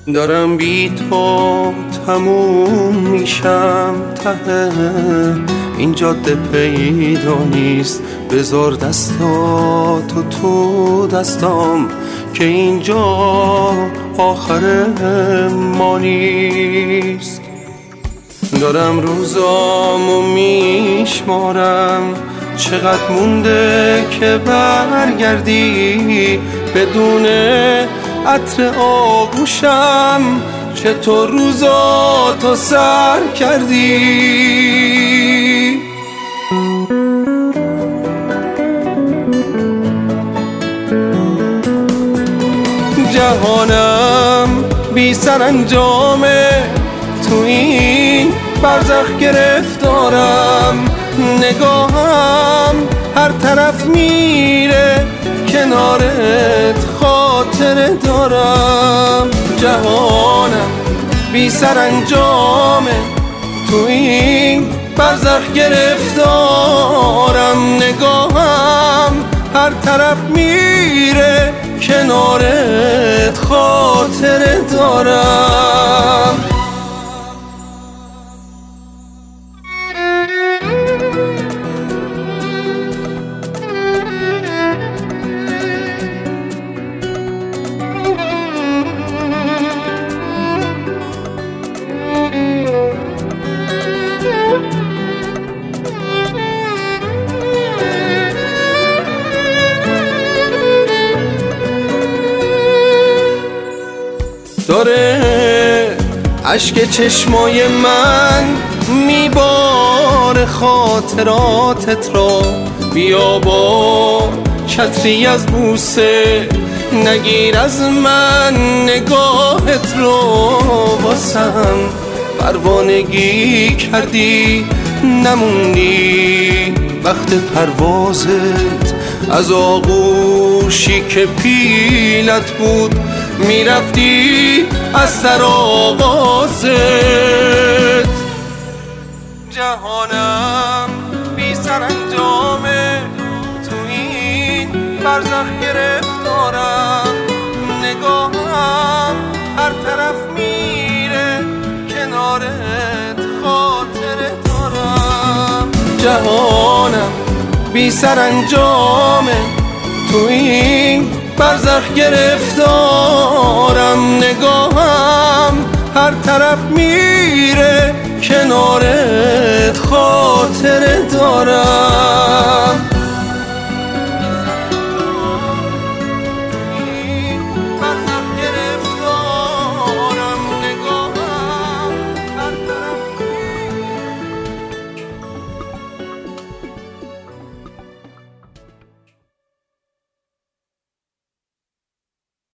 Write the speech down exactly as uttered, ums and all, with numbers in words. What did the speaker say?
دارم بی تو تموم میشم، ته این جاده پیدا نیست. بذار دستاتو تو دستام که اینجا آخر ما نیست. دارم روزامو میشمارم، چقدر مونده که برگردی. بدون عطر آغوشم چطور روزاتو سر کردی. جهانم بی سرانجامه، تو این برزخ گرفتارم. نگاهم هر طرف میره، کنارت خاطره دارم. جهانم بی سرانجامه، تو این برزخ گرفتارم. نگاهم هر طرف میره، کنارت خاطره دارم. داره اشک چشمای من میباره خاطراتت را. بیا با چتری از بوسه نگیر از من نگاهت رو. واسم پروانگی کردی، نموندی وقت پروازت. از آغوشی که پیلت بود میرفتی از سر آغازت. جهانم بی سرانجامه، تو این برزخ گرفتارم. نگاهم هر طرف میره، کنارت خاطره دارم. جهانم بی سرانجامه، تو این برزخ گرفتارم. نگاهم هر طرف میره، کنارت خاطره دارم.